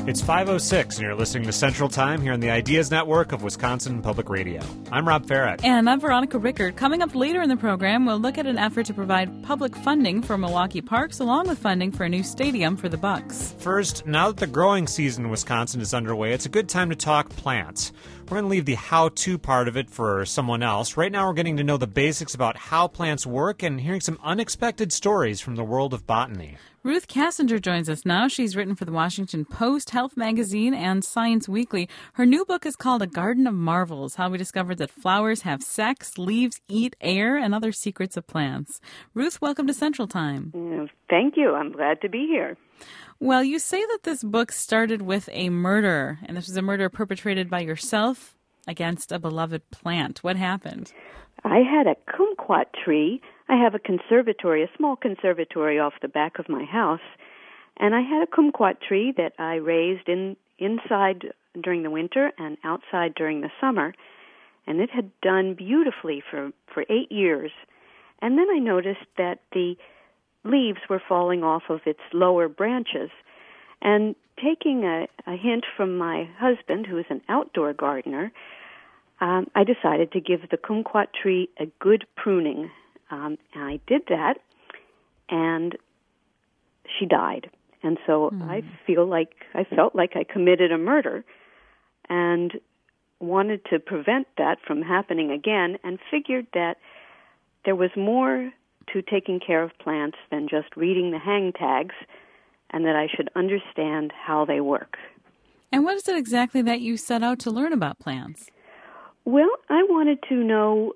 It's 5:06, and you're listening to Central Time here on the Ideas Network of Wisconsin Public Radio. I'm Rob Farratt. And I'm Veronica Rickard. Coming up later in the program, we'll look at an effort to provide public funding for Milwaukee Parks, along with funding for a new stadium for the Bucks. First, now that the growing season in Wisconsin is underway, it's a good time to talk plants. We're going to leave the how-to part of it for someone else. Right now, we're getting to know the basics about how plants work and hearing some unexpected stories from the world of botany. Ruth Kassinger joins us now. She's written for the Washington Post, Health Magazine, and Science Weekly. Her new book is called A Garden of Marvels, How We Discovered That Flowers Have Sex, Leaves Eat Air, and Other Secrets of Plants. Ruth, welcome to Central Time. Thank you. I'm glad to be here. Well, you say that this book started with a murder, and this was a murder perpetrated by yourself against a beloved plant. What happened? I had a kumquat tree. I have a conservatory, a small conservatory off the back of my house, and I had a kumquat tree that I raised inside during the winter and outside during the summer, and it had done beautifully for 8 years. And then I noticed that the leaves were falling off of its lower branches, and taking a hint from my husband, who is an outdoor gardener, I decided to give the kumquat tree a good pruning. And I did that, and she died. And so I felt like I committed a murder and wanted to prevent that from happening again, and figured that there was more to taking care of plants than just reading the hang tags, and that I should understand how they work. And what is it exactly that you set out to learn about plants? Well, I wanted to know,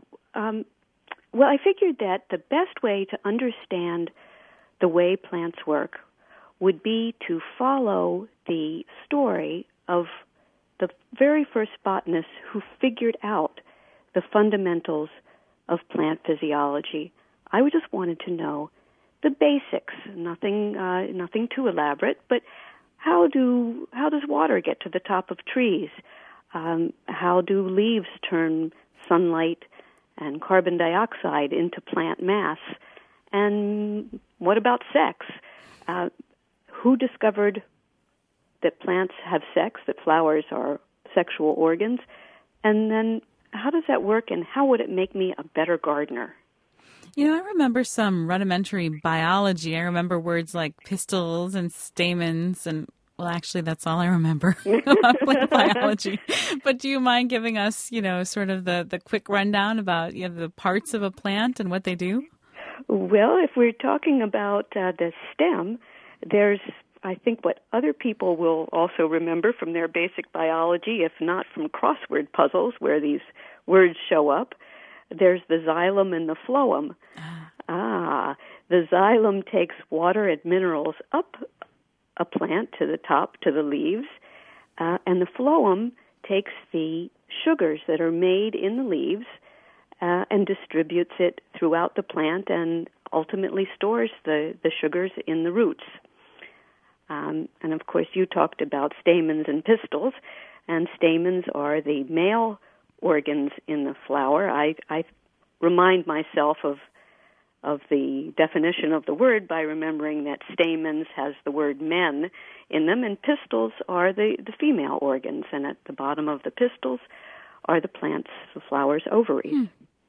I figured that the best way to understand the way plants work would be to follow the story of the very first botanist who figured out the fundamentals of plant physiology. I just wanted to know the basics, nothing too elaborate, but how does water get to the top of trees? How do leaves turn sunlight and carbon dioxide into plant mass? And what about sex? Who discovered that plants have sex, that flowers are sexual organs? And then how does that work, and how would it make me a better gardener? You know, I remember some rudimentary biology. I remember words like pistils and stamens, and well, actually, that's all I remember about plant biology. But do you mind giving us, sort of the quick rundown about the parts of a plant and what they do? Well, if we're talking about the stem, there's, I think, what other people will also remember from their basic biology, if not from crossword puzzles where these words show up. There's the xylem and the phloem. The xylem takes water and minerals up a plant to the top, to the leaves, and the phloem takes the sugars that are made in the leaves and distributes it throughout the plant, and ultimately stores the sugars in the roots. And of course, you talked about stamens and pistils, and stamens are the male organs in the flower. I remind myself of the definition of the word by remembering that stamens has the word men in them, and pistils are the female organs, and at the bottom of the pistils are the flower's ovaries.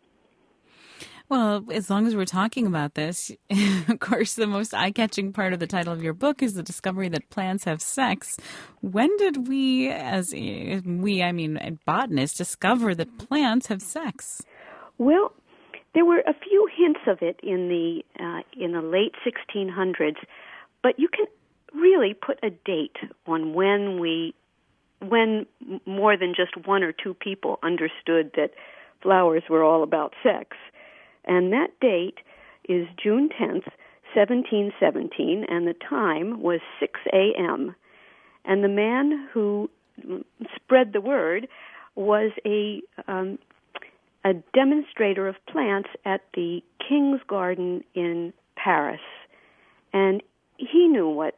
Well, as long as we're talking about this, of course, the most eye-catching part of the title of your book is the discovery that plants have sex. When did we, botanists, discover that plants have sex? Well, there were a few hints of it in the late 1600s, but you can really put a date on when more than just one or two people understood that flowers were all about sex. And that date is June 10th, 1717, and the time was 6 a.m. And the man who spread the word was a demonstrator of plants at the King's Garden in Paris. And he knew what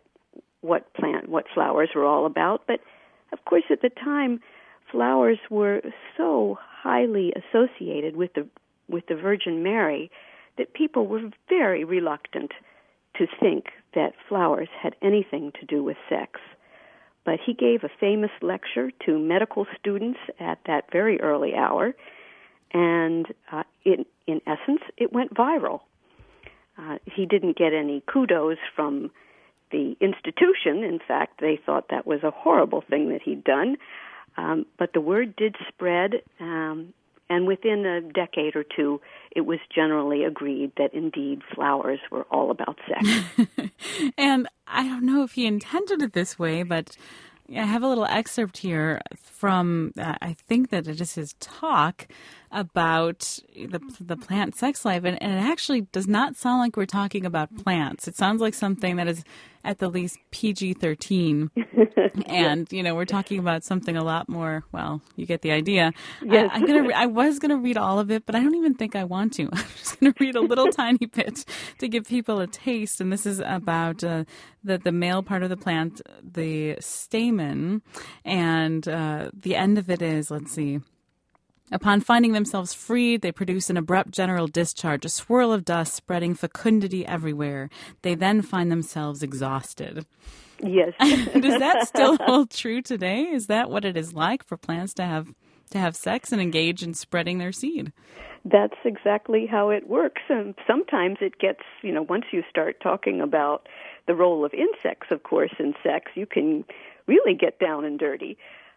flowers were all about, but of course at the time flowers were so highly associated with the Virgin Mary that people were very reluctant to think that flowers had anything to do with sex. but he gave a famous lecture to medical students at that very early hour, and in essence, it went viral. He didn't get any kudos from the institution. In fact, they thought that was a horrible thing that he'd done. But the word did spread, and within a decade or two, it was generally agreed that indeed flowers were all about sex. And I don't know if he intended it this way, but I have a little excerpt here from, I think that it is his talk about the plant sex life, and it actually does not sound like we're talking about plants. It sounds like something that is at the least PG-13, and we're talking about something a lot more. Well, you get the idea. Yes. I was gonna read all of it, but I don't even think I want to. I'm just gonna read a little tiny bit to give people a taste, and this is about the male part of the plant, the stamen, and the end of it is, let's see. Upon finding themselves freed, they produce an abrupt general discharge, a swirl of dust spreading fecundity everywhere. They then find themselves exhausted. Yes. Does that still hold true today? Is that what it is like for plants to have sex and engage in spreading their seed? That's exactly how it works. And sometimes it gets, once you start talking about the role of insects, of course, in sex, you can really get down and dirty.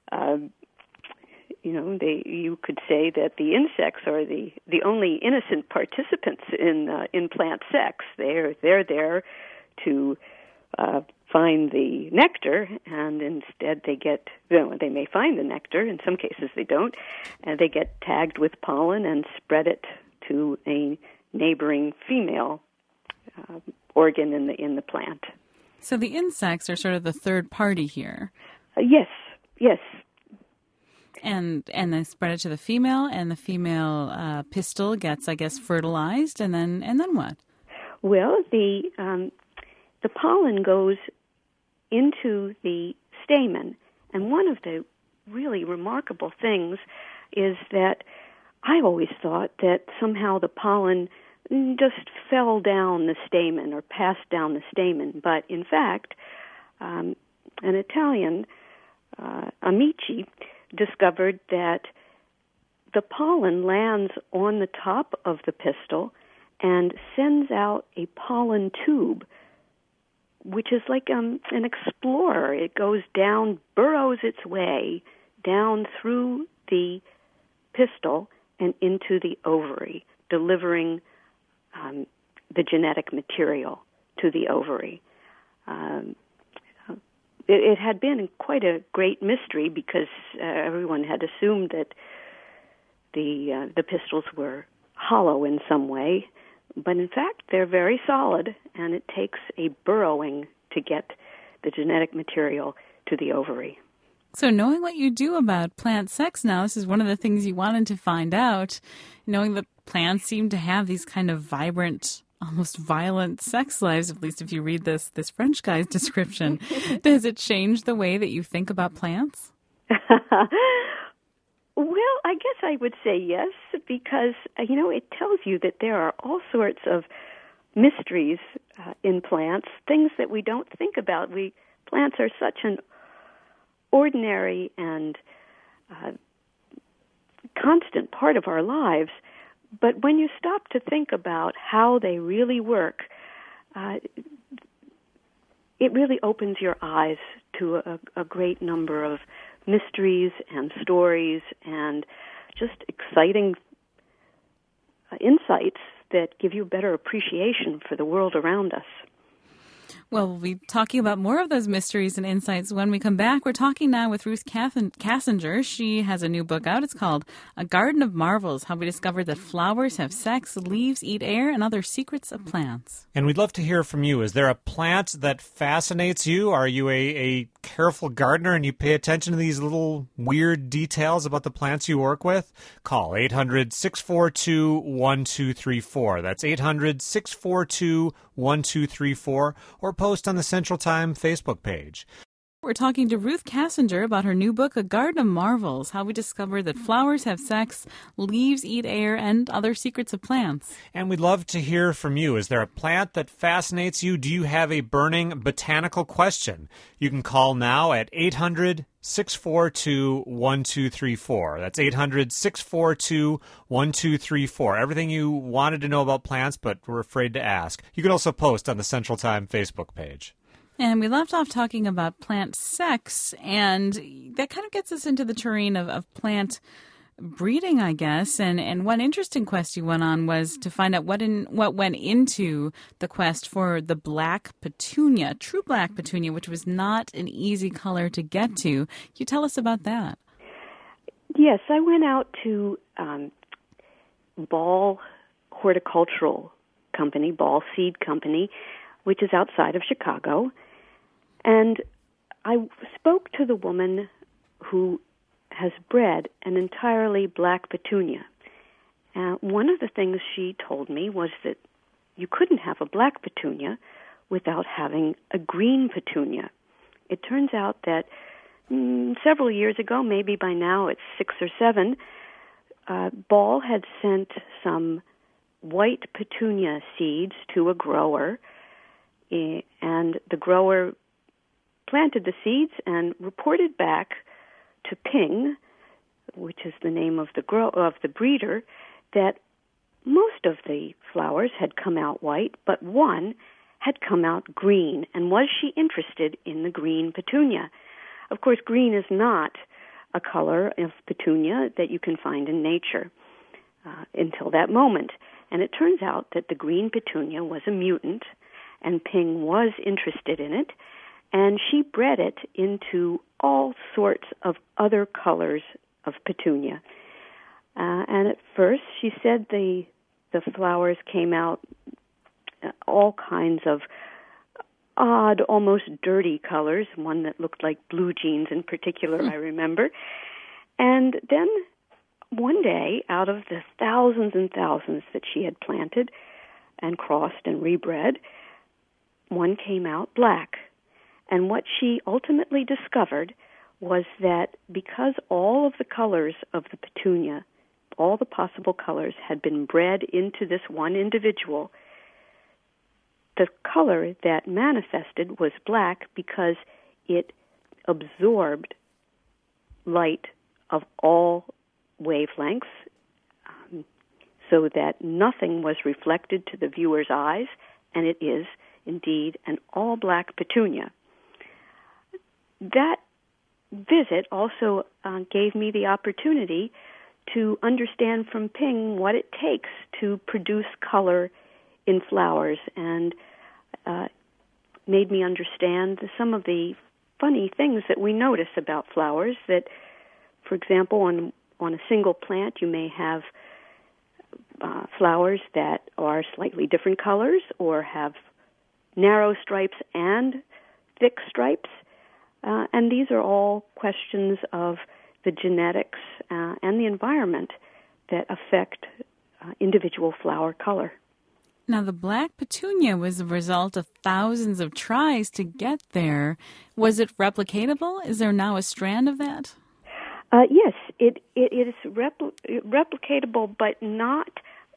You could say that the insects are the only innocent participants in plant sex. They're there to find the nectar, and instead they may find the nectar. In some cases, they don't, and they get tagged with pollen and spread it to a neighboring female organ in the plant. So the insects are sort of the third party here. Yes. And they spread it to the female, and the female pistil gets, I guess, fertilized, and then what? Well, the pollen goes into the stamen, and one of the really remarkable things is that I always thought that somehow the pollen just fell down the stamen or passed down the stamen, but in fact, an Italian, Amici, discovered that the pollen lands on the top of the pistil and sends out a pollen tube, which is like an explorer. It goes down, burrows its way down through the pistil and into the ovary, delivering the genetic material to the ovary. It had been quite a great mystery because everyone had assumed that the pistils were hollow in some way, but in fact they're very solid, and it takes a burrowing to get the genetic material to the ovary. So knowing what you do about plant sex now, this is one of the things you wanted to find out, knowing that plants seem to have these kind of vibrant, almost violent sex lives, at least if you read this French guy's description. Does it change the way that you think about plants? Well, I guess I would say yes, because, it tells you that there are all sorts of mysteries in plants, things that we don't think about. Plants are such an ordinary and constant part of our lives. But when you stop to think about how they really work, it really opens your eyes to a great number of mysteries and stories and just exciting insights that give you a better appreciation for the world around us. Well, we'll be talking about more of those mysteries and insights when we come back. We're talking now with Ruth Kassinger. She has a new book out. It's called A Garden of Marvels, How We Discovered That Flowers Have Sex, Leaves Eat Air, and Other Secrets of Plants. And we'd love to hear from you. Is there a plant that fascinates you? Are you a careful gardener and you pay attention to these little weird details about the plants you work with? Call 800-642-1234. That's 800-642-1234. Or post on the Central Time Facebook page. We're talking to Ruth Kassinger about her new book, A Garden of Marvels, how we discover that flowers have sex, leaves eat air, and other secrets of plants. And we'd love to hear from you. Is there a plant that fascinates you? Do you have a burning botanical question? You can call now at 800-642-1234. That's 800-642-1234. Everything you wanted to know about plants but were afraid to ask. You can also post on the Central Time Facebook page. And we left off talking about plant sex, and that kind of gets us into the terrain of plant breeding, I guess. And one interesting quest you went on was to find out what went into the quest for the black petunia, true black petunia, which was not an easy color to get to. Can you tell us about that? Yes, I went out to Ball Horticultural Company, Ball Seed Company, which is outside of Chicago. And I spoke to the woman who has bred an entirely black petunia. One of the things she told me was that you couldn't have a black petunia without having a green petunia. It turns out that several years ago, maybe by now it's 6 or 7, Ball had sent some white petunia seeds to a grower, and the grower planted the seeds and reported back to Ping, which is the name of the breeder, that most of the flowers had come out white, but one had come out green. And was she interested in the green petunia? Of course, green is not a color of petunia that you can find in nature until that moment. And it turns out that the green petunia was a mutant, and Ping was interested in it, and she bred it into all sorts of other colors of petunia. And at first, she said the flowers came out all kinds of odd, almost dirty colors, one that looked like blue jeans in particular, I remember. And then one day, out of the thousands and thousands that she had planted and crossed and rebred, one came out black. And what she ultimately discovered was that because all of the colors of the petunia, all the possible colors, had been bred into this one individual, the color that manifested was black because it absorbed light of all wavelengths, so that nothing was reflected to the viewer's eyes, and it is indeed an all-black petunia. That visit also gave me the opportunity to understand from Ping what it takes to produce color in flowers, and made me understand some of the funny things that we notice about flowers. That, for example, on a single plant, you may have flowers that are slightly different colors or have narrow stripes and thick stripes. And these are all questions of the genetics and the environment that affect individual flower color. Now, the black petunia was the result of thousands of tries to get there. Was it replicatable? Is there now a strand of that? Yes, it is replicatable, but not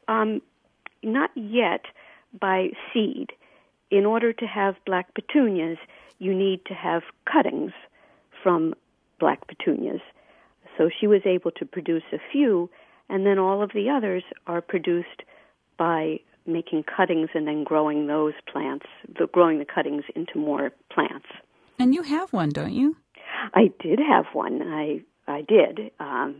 yet by seed. In order to have black petunias, you need to have cuttings from black petunias. So she was able to produce a few, and then all of the others are produced by making cuttings and then growing those plants, growing the cuttings into more plants. And you have one, don't you? I did have one. I did.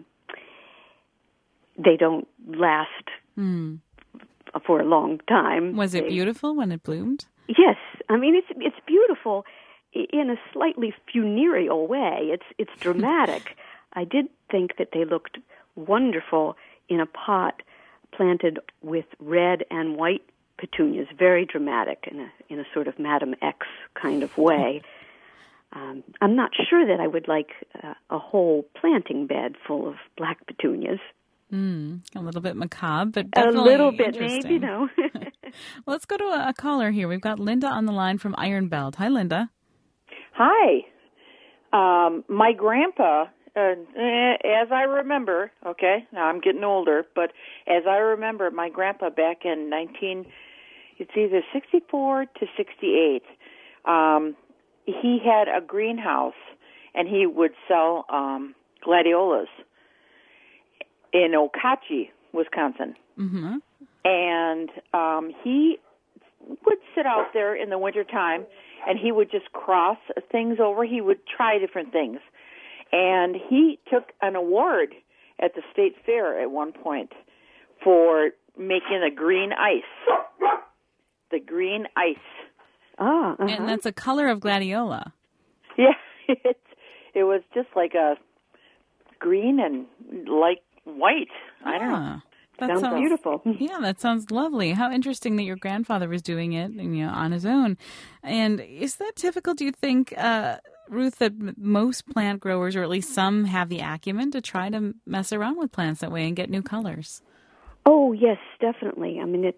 They don't last for a long time. Was it beautiful when it bloomed? Yes. I mean, it's beautiful in a slightly funereal way. It's dramatic. I did think that they looked wonderful in a pot planted with red and white petunias, very dramatic in a sort of Madame X kind of way. I'm not sure that I would like a whole planting bed full of black petunias. A little bit macabre, but definitely a little bit, interesting. maybe, no. Well, let's go to a caller here. We've got Linda on the line from Iron Belt. Hi, Linda. Hi. My grandpa, as I remember, okay, now I'm getting older, but as I remember, my grandpa back in it's either 64 to 68, he had a greenhouse, and he would sell gladiolas in Okauchee, Wisconsin. Mm-hmm. And he would sit out there in the wintertime, and he would just cross things over. He would try different things. And he took an award at the state fair at one point for making the green ice. The green ice. Ah, uh-huh. And that's a color of gladiola. Yeah, it was just like a green and like white. I don't know. That sounds beautiful. Yeah, that sounds lovely. How interesting that your grandfather was doing it, on his own. And is that typical, do you think, Ruth, that most plant growers, or at least some, have the acumen to try to mess around with plants that way and get new colors? Oh, yes, definitely. I mean,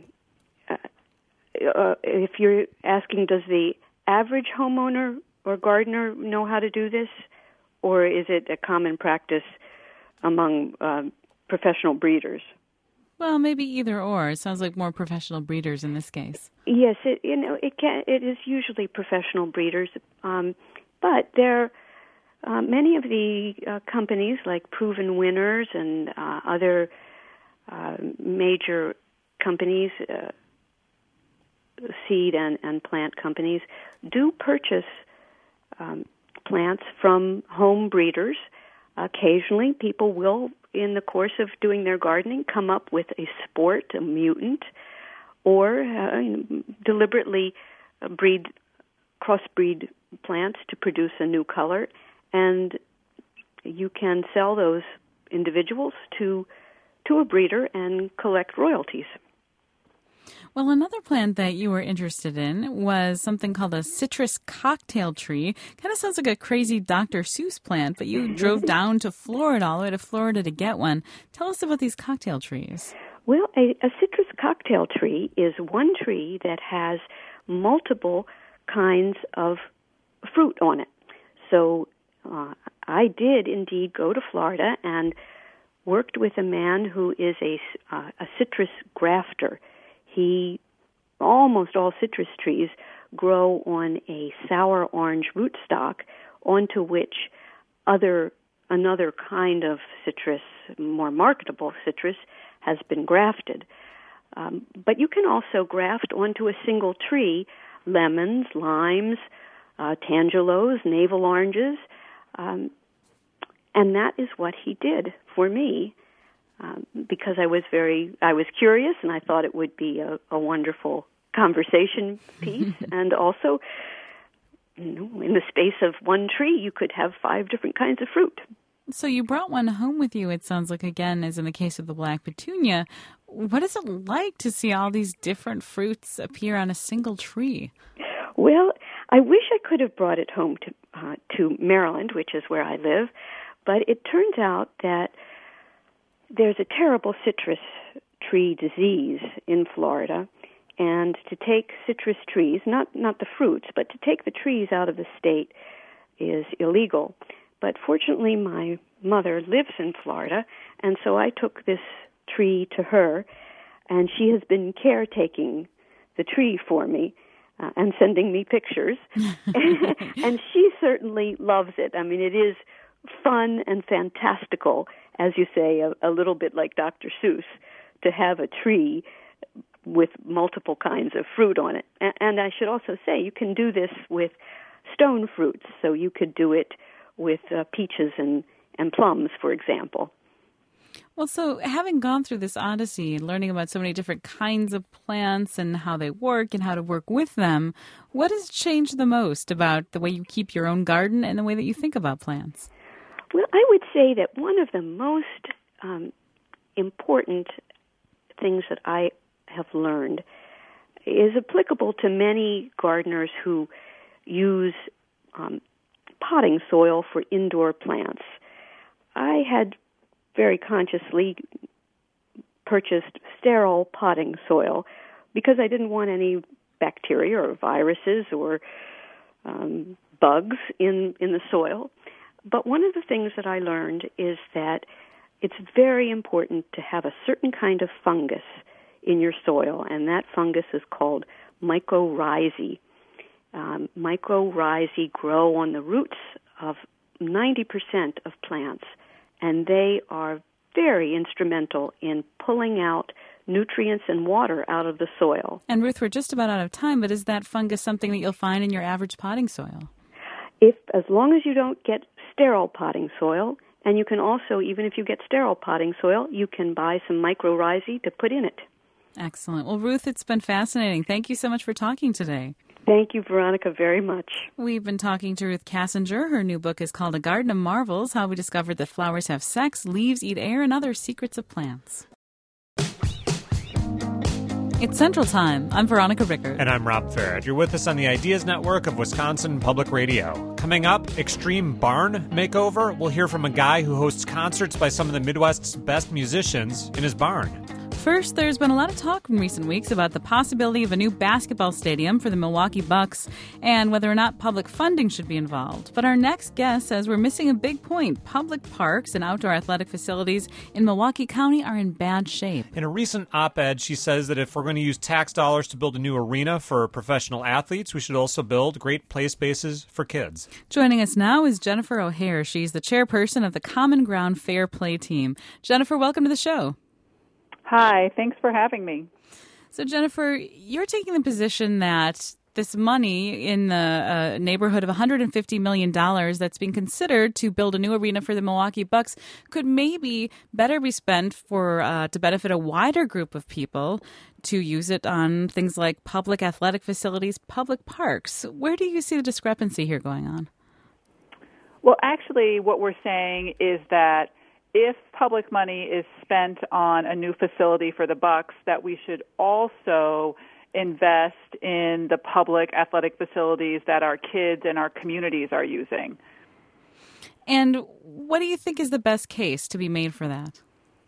if you're asking, does the average homeowner or gardener know how to do this, or is it a common practice among professional breeders? Well, maybe either or. It sounds like more professional breeders in this case. Yes, it is usually professional breeders, but there many of the companies like Proven Winners and other major companies, seed and plant companies, do purchase plants from home breeders. Occasionally, people will, in the course of doing their gardening, come up with a sport, a mutant, or deliberately crossbreed plants to produce a new color, and you can sell those individuals to a breeder and collect royalties. Well, another plant that you were interested in was something called a citrus cocktail tree. Kind of sounds like a crazy Dr. Seuss plant, but you drove down to Florida, all the way to Florida to get one. Tell us about these cocktail trees. Well, a citrus cocktail tree is one tree that has multiple kinds of fruit on it. So I did indeed go to Florida and worked with a man who is a citrus grafter. Almost all citrus trees grow on a sour orange rootstock onto which another kind of citrus, more marketable citrus, has been grafted. But you can also graft onto a single tree lemons, limes, tangelos, navel oranges, and that is what he did for me. Because I was curious, and I thought it would be a wonderful conversation piece. And also, in the space of one tree, you could have 5 different kinds of fruit. So you brought one home with you, it sounds like, again, as in the case of the black petunia. What is it like to see all these different fruits appear on a single tree? Well, I wish I could have brought it home to Maryland, which is where I live, but it turns out that there's a terrible citrus tree disease in Florida, and to take citrus trees, not the fruits, but to take the trees out of the state is illegal. But fortunately, my mother lives in Florida, and so I took this tree to her, and she has been caretaking the tree for me and sending me pictures. And she certainly loves it. I mean, it is fun and fantastical, as you say, a little bit like Dr. Seuss, to have a tree with multiple kinds of fruit on it. And I should also say, you can do this with stone fruits, so you could do it with peaches and plums, for example. Well, so having gone through this odyssey and learning about so many different kinds of plants and how they work and how to work with them, what has changed the most about the way you keep your own garden and the way that you think about plants? Well, I would say that one of the most important things that I have learned is applicable to many gardeners who use potting soil for indoor plants. I had very consciously purchased sterile potting soil because I didn't want any bacteria or viruses or bugs in the soil. But one of the things that I learned is that it's very important to have a certain kind of fungus in your soil, and that fungus is called mycorrhizae. Mycorrhizae grow on the roots of 90% of plants, and they are very instrumental in pulling out nutrients and water out of the soil. And Ruth, we're just about out of time, but is that fungus something that you'll find in your average potting soil? As long as you don't get sterile potting soil, and you can also, even if you get sterile potting soil, you can buy some mycorrhizae to put in it. Excellent. Well, Ruth, it's been fascinating. Thank you so much for talking today. Thank you, Veronica, very much. We've been talking to Ruth Kassinger. Her new book is called A Garden of Marvels, How We Discovered That Flowers Have Sex, Leaves Eat Air, and Other Secrets of Plants. It's Central Time. I'm Veronica Rickard. And I'm Rob Farrett. You're with us on the Ideas Network of Wisconsin Public Radio. Coming up, Extreme Barn Makeover. We'll hear from a guy who hosts concerts by some of the Midwest's best musicians in his barn. First, there's been a lot of talk in recent weeks about the possibility of a new basketball stadium for the Milwaukee Bucks and whether or not public funding should be involved. But our next guest says we're missing a big point. Public parks and outdoor athletic facilities in Milwaukee County are in bad shape. In a recent op-ed, she says that if we're going to use tax dollars to build a new arena for professional athletes, we should also build great play spaces for kids. Joining us now is Jennifer O'Hare. She's the chairperson of the Common Ground Fair Play team. Jennifer, welcome to the show. Hi, thanks for having me. So, Jennifer, you're taking the position that this money in the neighborhood of $150 million that's being considered to build a new arena for the Milwaukee Bucks could maybe better be spent for to benefit a wider group of people, to use it on things like public athletic facilities, public parks. Where do you see the discrepancy here going on? Well, actually, what we're saying is that if public money is spent on a new facility for the Bucks, that we should also invest in the public athletic facilities that our kids and our communities are using. And what do you think is the best case to be made for that?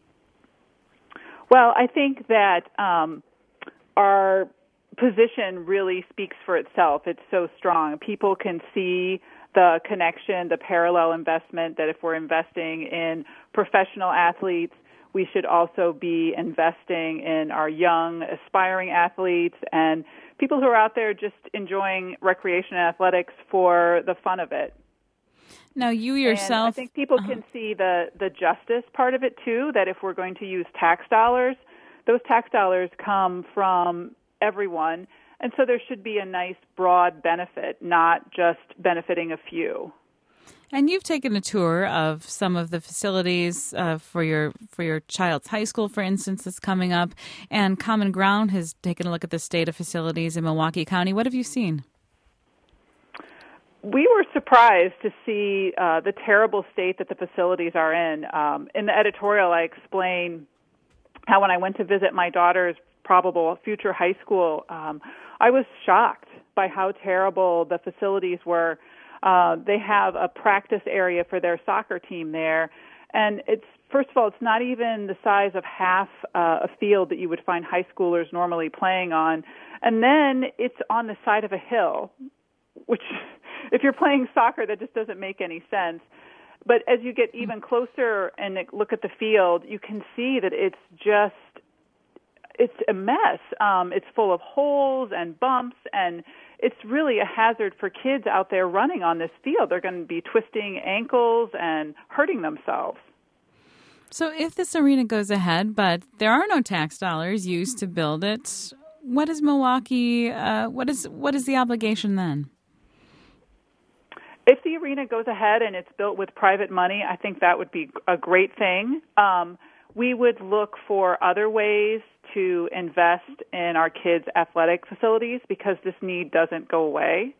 Well, I think that our position really speaks for itself. It's so strong. People can see the connection, the parallel investment, that if we're investing in professional athletes, we should also be investing in our young, aspiring athletes and people who are out there just enjoying recreation and athletics for the fun of it. Now, you yourself... And I think people can see the justice part of it, too, that if we're going to use tax dollars, those tax dollars come from everyone. And so there should be a nice broad benefit, not just benefiting a few. And you've taken a tour of some of the facilities for your child's high school, for instance, that's coming up. And Common Ground has taken a look at the state of facilities in Milwaukee County. What have you seen? We were surprised to see the terrible state that the facilities are in. In the editorial, I explain how when I went to visit my daughter's probable future high school, I was shocked by how terrible the facilities were. They have a practice area for their soccer team there, and first of all, it's not even the size of half a field that you would find high schoolers normally playing on. And then it's on the side of a hill, which, if you're playing soccer, that just doesn't make any sense. But as you get even closer and look at the field, you can see that it's a mess. It's full of holes and bumps, and it's really a hazard for kids out there running on this field. They're going to be twisting ankles and hurting themselves. So if this arena goes ahead, but there are no tax dollars used to build it, what is Milwaukee, what is the obligation then? If the arena goes ahead and it's built with private money, I think that would be a great thing. We would look for other ways to invest in our kids' athletic facilities because this need doesn't go away.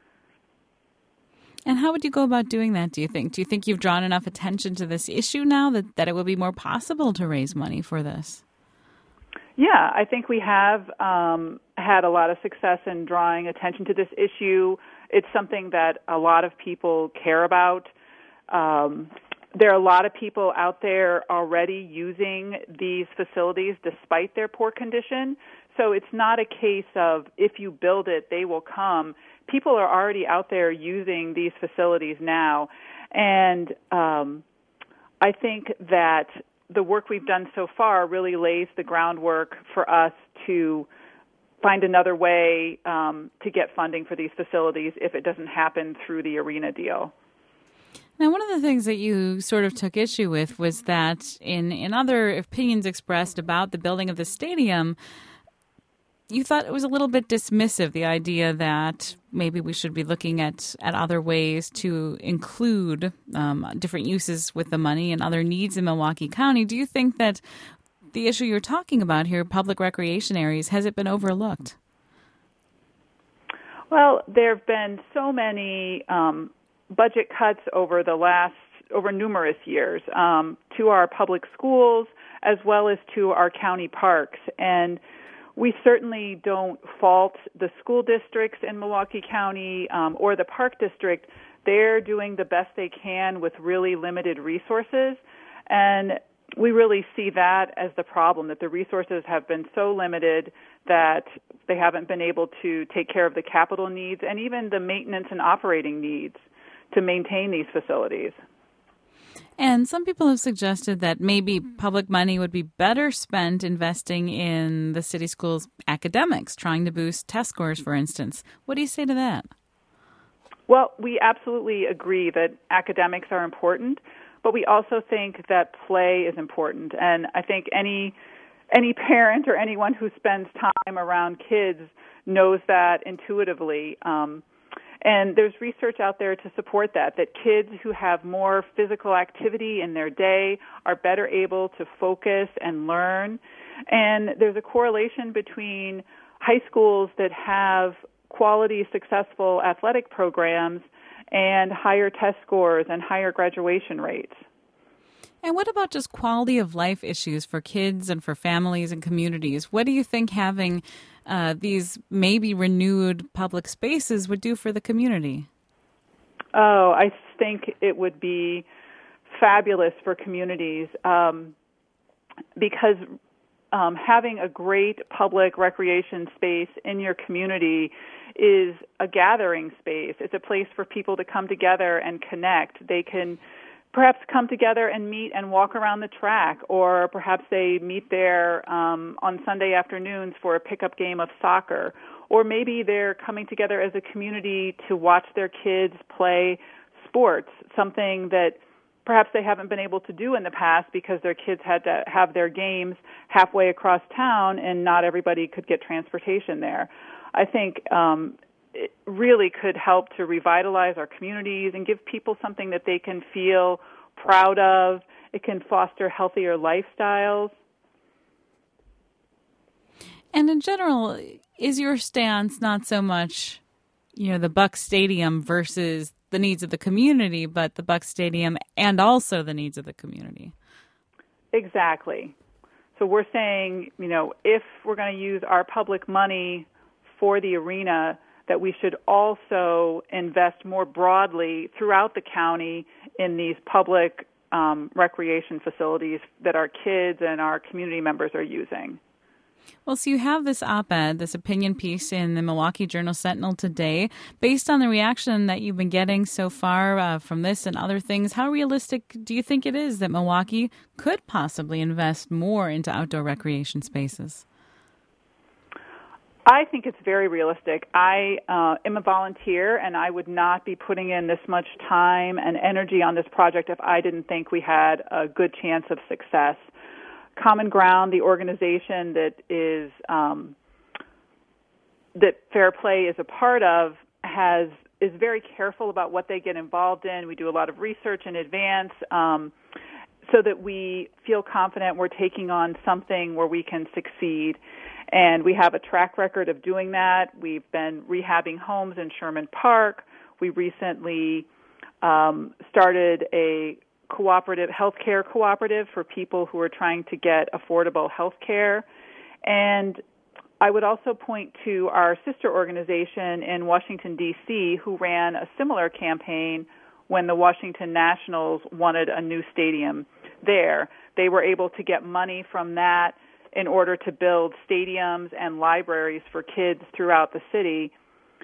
And how would you go about doing that, do you think? Do you think you've drawn enough attention to this issue now that it will be more possible to raise money for this? Yeah, I think we have had a lot of success in drawing attention to this issue. It's something that a lot of people care about. There are a lot of people out there already using these facilities despite their poor condition. So it's not a case of if you build it, they will come. people are already out there using these facilities now. And I think that the work we've done so far really lays the groundwork for us to find another way to get funding for these facilities if it doesn't happen through the arena deal. Now, one of the things that you sort of took issue with was that in other opinions expressed about the building of the stadium, you thought it was a little bit dismissive, the idea that maybe we should be looking at other ways to include different uses with the money and other needs in Milwaukee County. Do you think that the issue you're talking about here, public recreation areas, has it been overlooked? Well, there have been so many budget cuts over numerous years to our public schools as well as to our county parks. And we certainly don't fault the school districts in Milwaukee County or the park district. They're doing the best they can with really limited resources. And we really see that as the problem, that the resources have been so limited that they haven't been able to take care of the capital needs and even the maintenance and operating needs to maintain these facilities. And some people have suggested that maybe public money would be better spent investing in the city schools' academics, trying to boost test scores, for instance. What do you say to that? Well, we absolutely agree that academics are important, but we also think that play is important. And I think any parent or anyone who spends time around kids knows that intuitively. And there's research out there to support that kids who have more physical activity in their day are better able to focus and learn. And there's a correlation between high schools that have quality, successful athletic programs and higher test scores and higher graduation rates. And what about just quality of life issues for kids and for families and communities? What do you think having these maybe renewed public spaces would do for the community? Oh, I think it would be fabulous for communities because having a great public recreation space in your community is a gathering space. It's a place for people to come together and connect. They can perhaps come together and meet and walk around the track, or perhaps they meet there on Sunday afternoons for a pickup game of soccer, or maybe they're coming together as a community to watch their kids play sports, something that perhaps they haven't been able to do in the past because their kids had to have their games halfway across town and not everybody could get transportation there. I think it really could help to revitalize our communities and give people something that they can feel proud of. It can foster healthier lifestyles. And in general, is your stance not so much, the Buck Stadium versus the needs of the community, but the Buck Stadium and also the needs of the community? Exactly. So we're saying, if we're going to use our public money for the arena, that we should also invest more broadly throughout the county in these public recreation facilities that our kids and our community members are using. Well, so you have this op-ed, this opinion piece in the Milwaukee Journal-Sentinel today. Based on the reaction that you've been getting so far from this and other things, how realistic do you think it is that Milwaukee could possibly invest more into outdoor recreation spaces? I think it's very realistic. I am a volunteer, and I would not be putting in this much time and energy on this project if I didn't think we had a good chance of success. Common Ground, the organization that is that Fair Play is a part of, is very careful about what they get involved in. We do a lot of research in advance so that we feel confident we're taking on something where we can succeed. And we have a track record of doing that. We've been rehabbing homes in Sherman Park. We recently started a healthcare cooperative for people who are trying to get affordable health care. And I would also point to our sister organization in Washington, D.C., who ran a similar campaign when the Washington Nationals wanted a new stadium there. They were able to get money from that in order to build stadiums and libraries for kids throughout the city.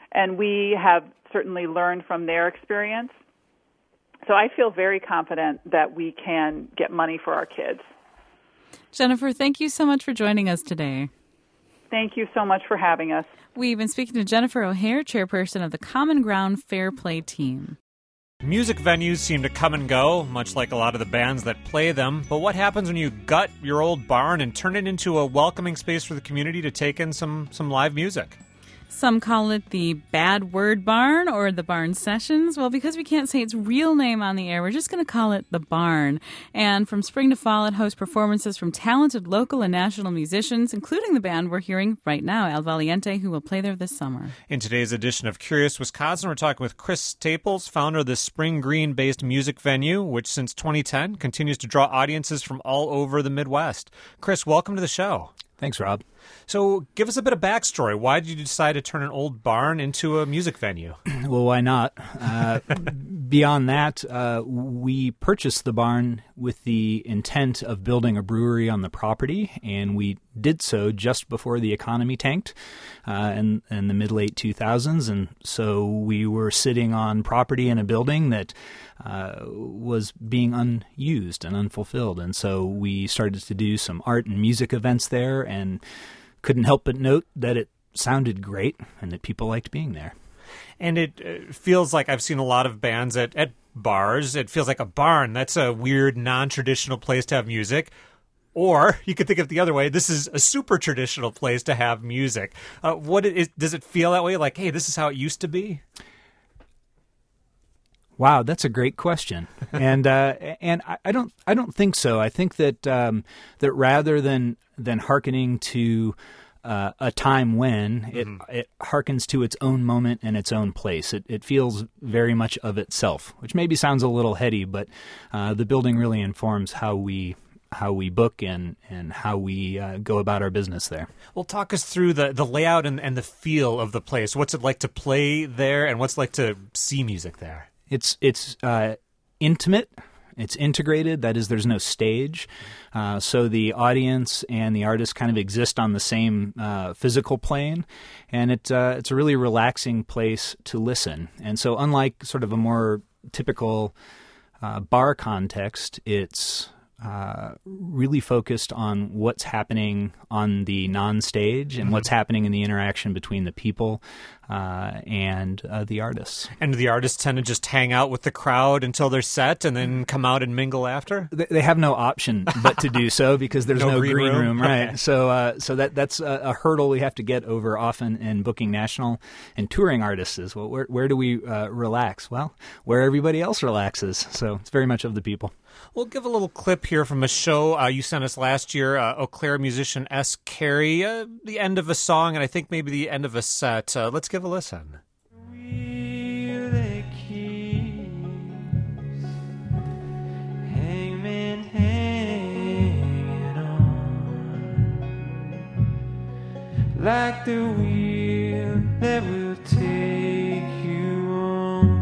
and we have certainly learned from their experience. So I feel very confident that we can get money for our kids. Jennifer, thank you so much for joining us today. Thank you so much for having us. We've been speaking to Jennifer O'Hare, chairperson of the Common Ground Fair Play team. Music venues seem to come and go, much like a lot of the bands that play them. But what happens when you gut your old barn and turn it into a welcoming space for the community to take in some live music? Some call it the Bad Word Barn or the Barn Sessions. Well, because we can't say its real name on the air, we're just going to call it the Barn. And from spring to fall, it hosts performances from talented local and national musicians, including the band we're hearing right now, El Valiente, who will play there this summer. In today's edition of Curious Wisconsin, we're talking with Chris Staples, founder of the Spring Green-based music venue, which since 2010 continues to draw audiences from all over the Midwest. Chris, welcome to the show. Thanks, Rob. So give us a bit of backstory. Why did you decide to turn an old barn into a music venue? Well, why not? Beyond that, we purchased the barn with the intent of building a brewery on the property, and we did so just before the economy tanked in the mid-late 2000s. And so we were sitting on property in a building that was being unused and unfulfilled. And so we started to do some art and music events there, and couldn't help but note that it sounded great and that people liked being there. And it feels like I've seen a lot of bands at bars. It feels like a barn. That's a weird, non-traditional place to have music. Or you could think of it the other way. This is a super traditional place to have music. Does it feel that way? Like, hey, this is how it used to be? Wow, that's a great question, and I don't think so. I think that that rather than hearkening to a time when, it harkens to its own moment and its own place. It feels very much of itself, which maybe sounds a little heady, but the building really informs how we book and how we go about our business there. Well, talk us through the layout and the feel of the place. What's it like to play there, and what's it like to see music there? It's intimate. It's integrated. That is, there's no stage. So the audience and the artist kind of exist on the same physical plane. And it's a really relaxing place to listen. And so unlike sort of a more typical bar context, it's really focused on what's happening on the non-stage and what's happening in the interaction between the people and the artists. And do the artists tend to just hang out with the crowd until they're set and then come out and mingle after? They have no option but to do so because there's no green room, right? Okay. So that's a hurdle we have to get over often in booking national and touring artists is, well, where do we relax? Well, where everybody else relaxes. So it's very much of the people. We'll give a little clip here from a show you sent us last year, Eau Claire musician S. Carey, the end of a song and I think maybe the end of a set. Let's give a listen. Hangman hanging on like the wheel that will take you on.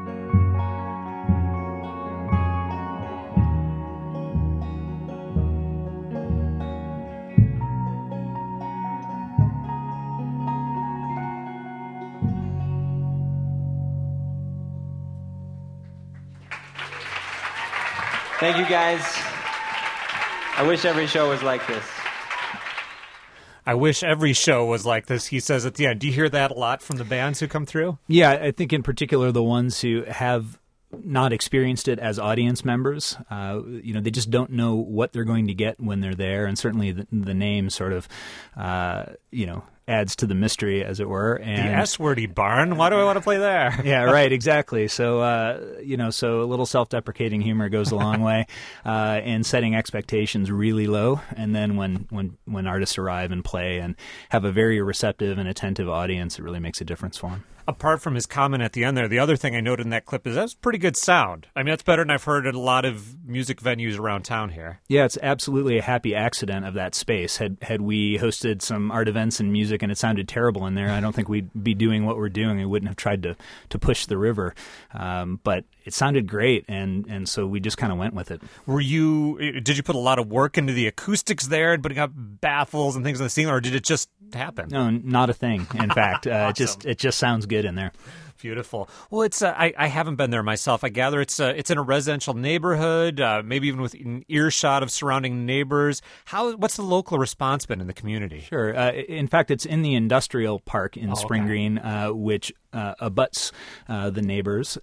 Thank you, guys. I wish every show was like this. I wish every show was like this, he says at the end. Do you hear that a lot from the bands who come through? Yeah, I think in particular the ones who have not experienced it as audience members. They just don't know what they're going to get when they're there, and certainly the name sort of, adds to the mystery, as it were. And the S-wordy barn? Why do I want to play there? Yeah, right, exactly. So, so a little self-deprecating humor goes a long way, and setting expectations really low. And then when artists arrive and play and have a very receptive and attentive audience, it really makes a difference for them. Apart from his comment at the end there, the other thing I noted in that clip is that's pretty good sound. I mean, that's better than I've heard at a lot of music venues around town here. Yeah, it's absolutely a happy accident of that space. Had we hosted some art events and music music and it sounded terrible in there, I don't think we'd be doing what we're doing. We wouldn't have tried to push the river. But it sounded great, and so we just kind of went with it. Did you put a lot of work into the acoustics there and putting up baffles and things on the ceiling, or did it just happen? No, not a thing. In fact, Awesome. it just sounds good in there. Beautiful. Well, it's I haven't been there myself. I gather it's in a residential neighborhood, maybe even with an earshot of surrounding neighbors. What's the local response been in the community? Sure. In fact, it's in the industrial park in Spring Green, which abuts the neighbors,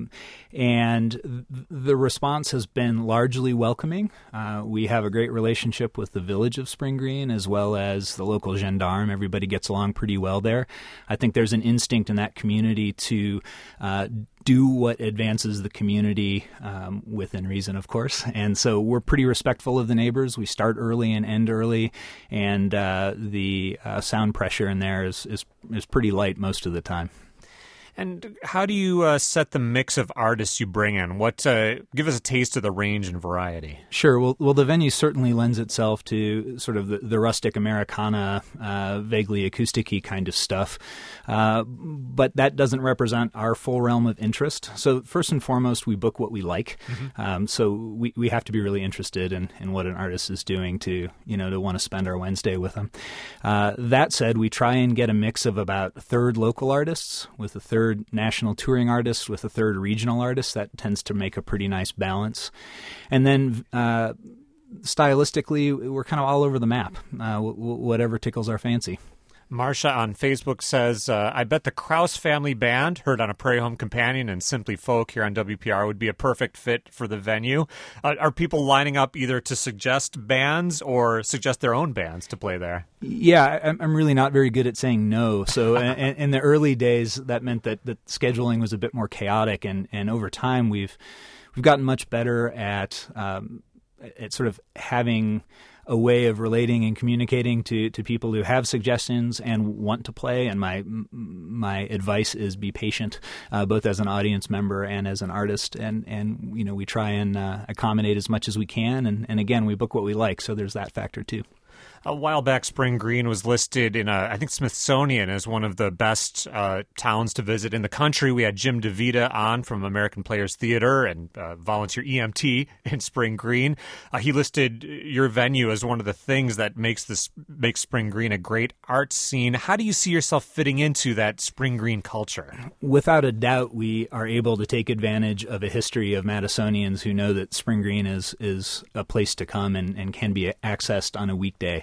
and the response has been largely welcoming. We have a great relationship with the village of Spring Green as well as the local gendarme. Everybody gets along pretty well there. I think there's an instinct in that community to do what advances the community within reason, of course. And so we're pretty respectful of the neighbors. We start early and end early, and the sound pressure in there is pretty light most of the time. And how do you set the mix of artists you bring in? Give us a taste of the range and variety. Sure. Well, the venue certainly lends itself to sort of the rustic Americana, vaguely acoustic-y kind of stuff. But that doesn't represent our full realm of interest. So first and foremost, we book what we like. Mm-hmm. So we have to be really interested in what an artist is doing to want to spend our Wednesday with them. That said, we try and get a mix of about a third local artists with a third national touring artist with a third regional artist. That tends to make a pretty nice balance. And then stylistically, we're kind of all over the map, whatever tickles our fancy. Marcia on Facebook says, I bet the Krause Family Band, heard on a Prairie Home Companion and Simply Folk here on WPR, would be a perfect fit for the venue. Are people lining up either to suggest bands or suggest their own bands to play there? Yeah, I'm really not very good at saying no. So in the early days, that meant that scheduling was a bit more chaotic. And over time, we've gotten much better at sort of having a way of relating and communicating to people who have suggestions and want to play. And my advice is be patient, both as an audience member and as an artist. And we try and accommodate as much as we can. And again, we book what we like. So there's that factor too. A while back, Spring Green was listed in, I think, Smithsonian as one of the best towns to visit in the country. We had Jim DeVita on from American Players Theater and volunteer EMT in Spring Green. He listed your venue as one of the things that makes Spring Green a great art scene. How do you see yourself fitting into that Spring Green culture? Without a doubt, we are able to take advantage of a history of Madisonians who know that Spring Green is a place to come and can be accessed on a weekday.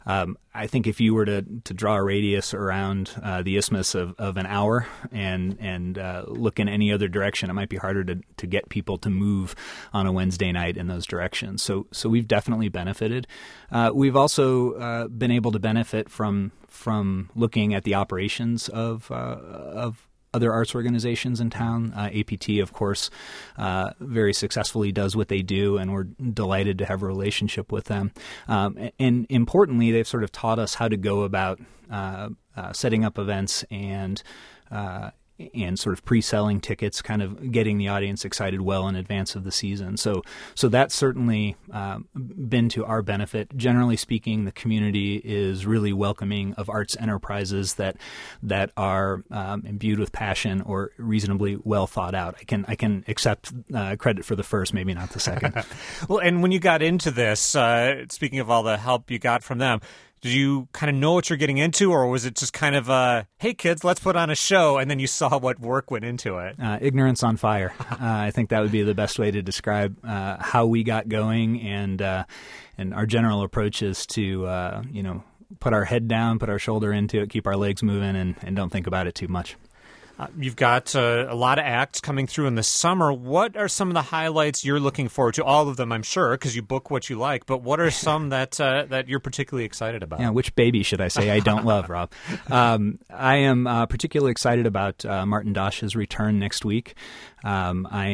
I think if you were to draw a radius around the isthmus of an hour and look in any other direction, it might be harder to get people to move on a Wednesday night in those directions. So we've definitely benefited. We've also been able to benefit from looking at the operations of other arts organizations in town. APT, of course, very successfully does what they do, and we're delighted to have a relationship with them. And importantly, they've sort of taught us how to go about setting up events and sort of pre-selling tickets, kind of getting the audience excited well in advance of the season. So that's certainly been to our benefit. Generally speaking, the community is really welcoming of arts enterprises that are imbued with passion or reasonably well thought out. I can accept credit for the first, maybe not the second. Well, and when you got into this, speaking of all the help you got from them, did you kind of know what you're getting into, or was it just kind of, hey, kids, let's put on a show, and then you saw what work went into it? Ignorance on fire. I think that would be the best way to describe how we got going, and our general approach is to, put our head down, put our shoulder into it, keep our legs moving, and don't think about it too much. You've got a lot of acts coming through in the summer. What are some of the highlights you're looking forward to? All of them, I'm sure, because you book what you like. But what are some that you're particularly excited about? Yeah, which baby should I say I don't love, Rob? I am particularly excited about Martin Dosh's return next week.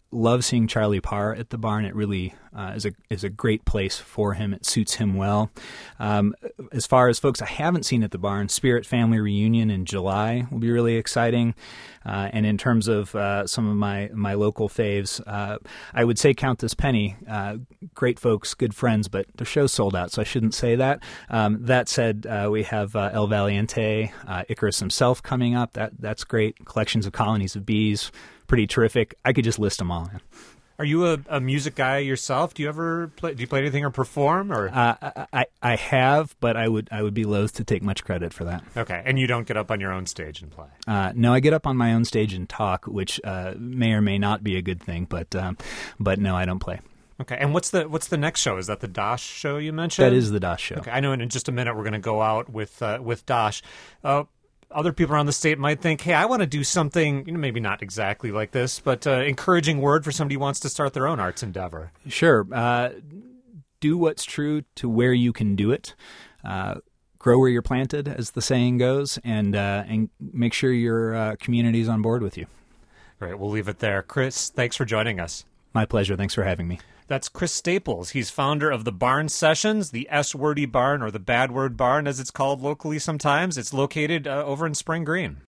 love seeing Charlie Parr at the barn. It really is a great place for him. It suits him well. As far as folks I haven't seen at the barn, Spirit Family Reunion in July will be really exciting. And in terms of some of my local faves, I would say Countess Penny. Great folks, good friends, but their show's sold out, so I shouldn't say that. That said, we have El Valiente, Icarus himself coming up. That's great. Collections of Colonies of Bees, pretty terrific. I could just list them all. Are you a music guy yourself? Do you ever play anything or perform? Or I have, but I would be loath to take much credit for that. Okay, and you don't get up on your own stage and play? No, I get up on my own stage and talk, which may or may not be a good thing. But no, I don't play. Okay, and what's the next show? Is that the Dosh show you mentioned? That is the Dosh show. Okay, I know. And in just a minute, we're going to go out with Dosh. Other people around the state might think, hey, I want to do something, maybe not exactly like this, but encouraging word for somebody who wants to start their own arts endeavor. Sure. Do what's true to where you can do it. Grow where you're planted, as the saying goes, and make sure your community's on board with you. Great. We'll leave it there. Chris, thanks for joining us. My pleasure. Thanks for having me. That's Chris Staples. He's founder of the Barn Sessions, the S-wordy barn, or the bad word barn, as it's called locally sometimes. It's located over in Spring Green.